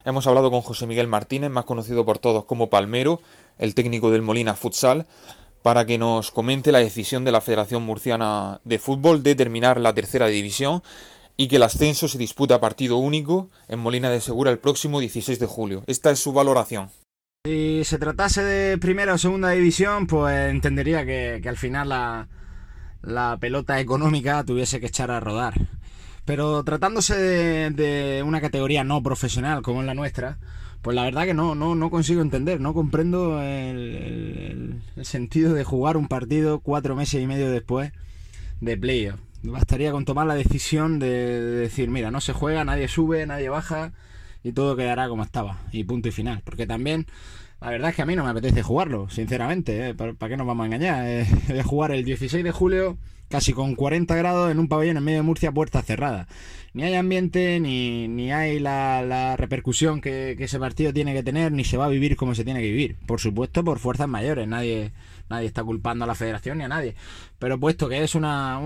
Hemos hablado con José Miguel Martínez, más conocido por todos como Palmero, el técnico del Molina Futsal, para que nos comente la decisión de la Federación Murciana de Fútbol de terminar la tercera división y que el ascenso se disputa a partido único en Molina de Segura el próximo 16 de julio. Esta es su valoración. Si se tratase de primera o segunda división, pues entendería que al final la pelota económica tuviese que echar a rodar. Pero tratándose de una categoría no profesional como es la nuestra, pues la verdad que no consigo entender, no comprendo el sentido de jugar un partido 4 meses y medio después de playoff. Bastaría con tomar la decisión de decir, mira, no se juega, nadie sube, nadie baja y todo quedará como estaba. Y punto y final. Porque también, la verdad es que a mí no me apetece jugarlo, sinceramente. ¿Para qué nos vamos a engañar? De jugar el 16 de julio casi con 40 grados en un pabellón en medio de Murcia, puertas cerradas. Ni hay ambiente, ni hay la repercusión que ese partido tiene que tener, ni se va a vivir como se tiene que vivir. Por supuesto, por fuerzas mayores. Nadie está culpando a la federación ni a nadie. Pero puesto que es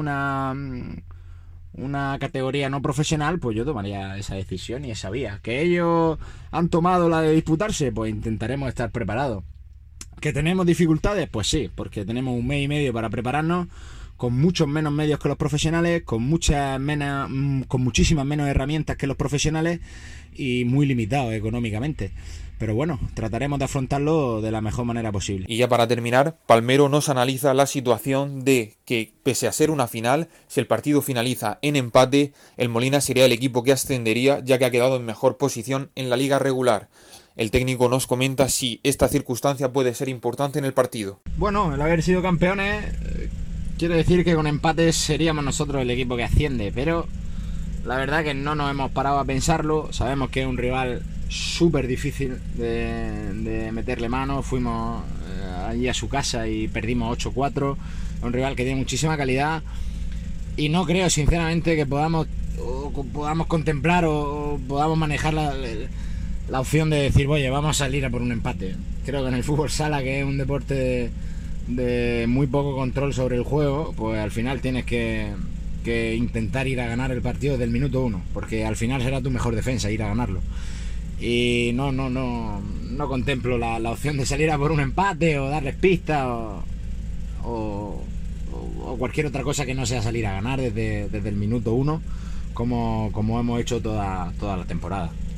una categoría no profesional, pues yo tomaría esa decisión y esa vía. ¿Que ellos han tomado la de disputarse? Pues intentaremos estar preparados. ¿Que tenemos dificultades? Pues sí, porque tenemos un mes y medio para prepararnos, con muchos menos medios que los profesionales, con muchísimas menos herramientas que los profesionales y muy limitados económicamente. Pero bueno, trataremos de afrontarlo de la mejor manera posible. Y ya para terminar, Palmero nos analiza la situación de que, pese a ser una final, si el partido finaliza en empate, el Molina sería el equipo que ascendería, ya que ha quedado en mejor posición en la liga regular. El técnico nos comenta si esta circunstancia puede ser importante en el partido. Bueno, el haber sido campeones quiere decir que con empates seríamos nosotros el equipo que asciende, pero la verdad que no nos hemos parado a pensarlo. Sabemos que es un rival súper difícil de meterle mano. Fuimos allí a su casa y perdimos 8-4. Es un rival que tiene muchísima calidad y no creo sinceramente que podamos contemplar o podamos manejar la opción de decir, oye, vamos a salir a por un empate. Creo que en el fútbol sala, que es un deporte de muy poco control sobre el juego, pues al final tienes que intentar ir a ganar el partido desde el minuto 1, porque al final será tu mejor defensa ir a ganarlo. Y no contemplo la opción de salir a por un empate o darles pistas o cualquier otra cosa que no sea salir a ganar desde el minuto 1, como hemos hecho toda la temporada.